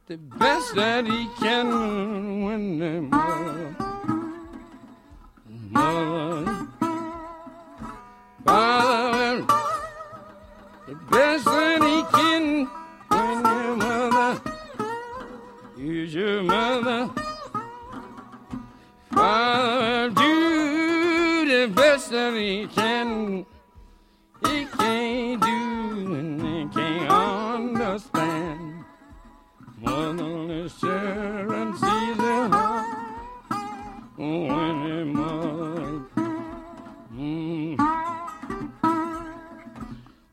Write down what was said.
the best that he can when the mother, father, the best that he can when your mother is your mother. Father, do the best that he can.